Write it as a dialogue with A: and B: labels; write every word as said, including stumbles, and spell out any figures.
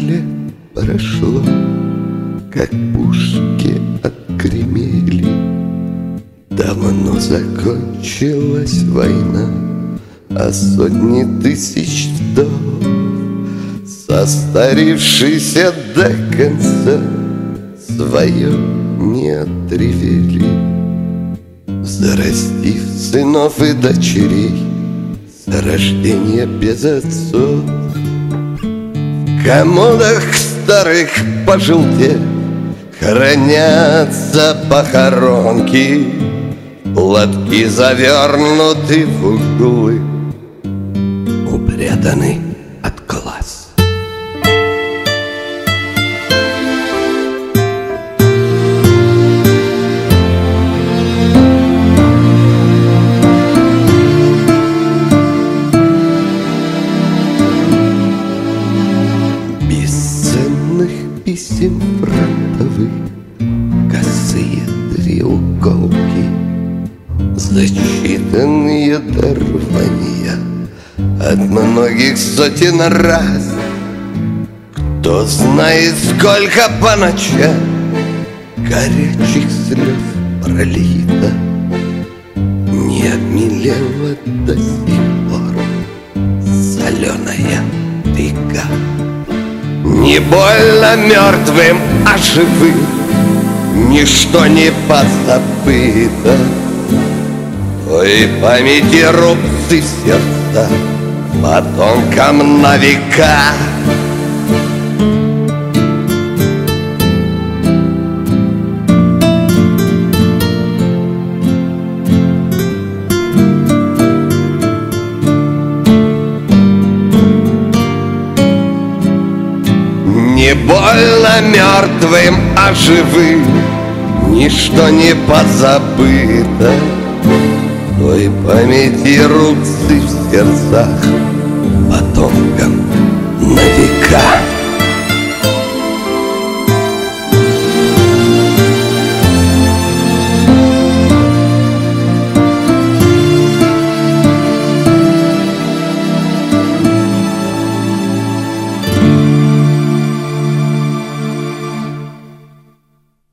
A: лет прошло, как пушки отгремели. Давно закончилась война, а сотни тысяч вдов, состарившиеся до конца, свое не отревели, взрастив сынов и дочерей с рождения без отцов. В комодах старых пожелтев хранятся похоронки, лотки завернуты в углы, упрятаны от глаз. Бесценных писем фронтовых косые треуголки, зачитанные дарования от многих сотен раз. Кто знает, сколько по ночам горячих слез пролито, не обмелела до сих пор соленая река. Не больно мертвым, а живым ничто не позабыто. Ой, памяти рубцы в сердца потомкам на века. Не больно мертвым, а живым ничто не позабыто. Той памяти рубцы в сердцах потомкам на века.